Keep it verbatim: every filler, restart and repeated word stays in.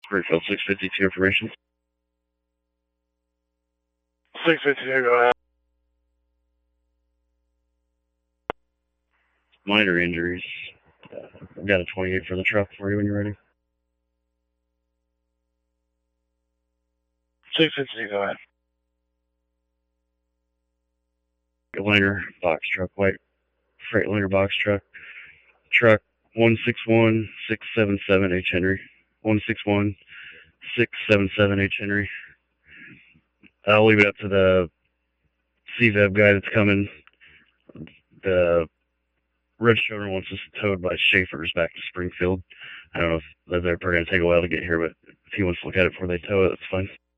Springfield six fifty-two information. six fifty-two, go ahead. Minor injuries. Uh, I've got a twenty-eight for the truck for you when you're ready. six fifty-two, go ahead. Liner box truck, white Freightliner box truck. Truck one six one six seven seven H Henry. one six one six seven seven H Henry. I'll leave it up to the C V E B guy that's coming. The register owner wants us towed by Schaefer's back to Springfield. I don't know if they're going to take a while to get here, but if he wants to look at it before they tow it, that's fine.